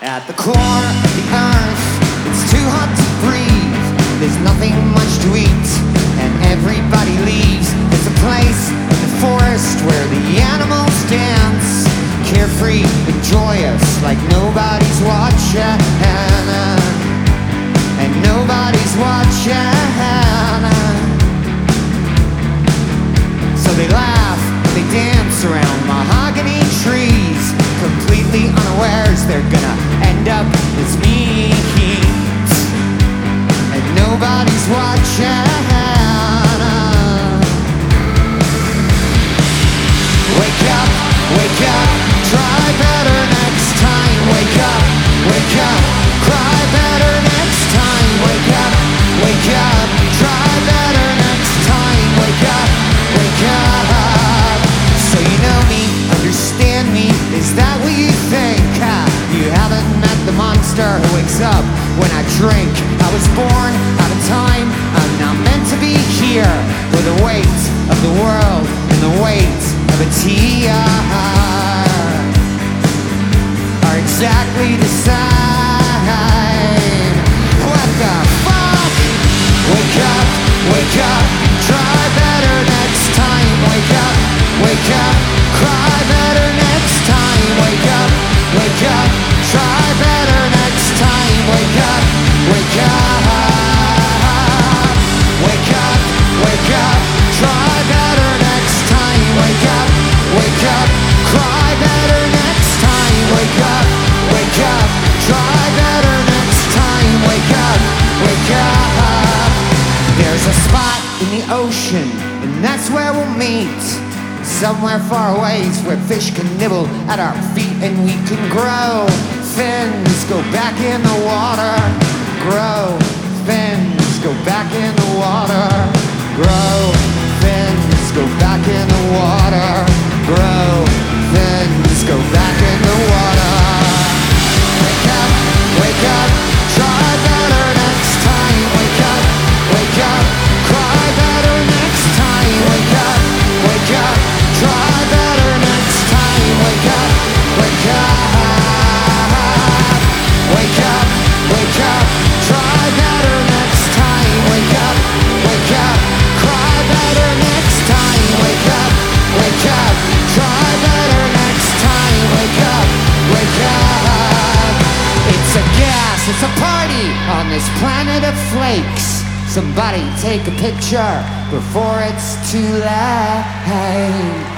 At the core of the earth, it's too hot to breathe. There's nothing much to eat, and everybody leaves. It's a place in the forest where the animals dance, carefree and joyous, like nobody's watching. And nobody's watching. So they laugh, they dance around mahogany trees, completely unawares they're gonna end up as meat. And nobody's watching. Wake up, try better next time. Wake up, cry better next time. Wake up, try better next time. Wake up. So you know me, understand me, is that what you think? You haven't met the monster who wakes up when I drink. I was born out of time, I'm not meant to be here, where the weight of the world and the weight of a tear are exactly the same. What the fuck? Wake up, try better next time. Wake up, cry better next time. Wake up, try better next time. Wake up, try better next time. Wake up, cry better next time. Wake up, try better next time. Wake up. There's a spot in the ocean, and that's where we'll meet. Somewhere far away is where fish can nibble at our feet, and we can grow fins, go back in the water. Grow fins, go back in the water. Grow fins, go back in the water. Grow fins, go back in the water. Wake up, try better next time. Wake up, cry better next time. Wake up, try better next time. Wake up, try better next time. Wake up, cry better next time. Wake up, try better next time. Wake up. It's a gas, it's a party on this planet of flakes. Somebody take a picture before it's too late.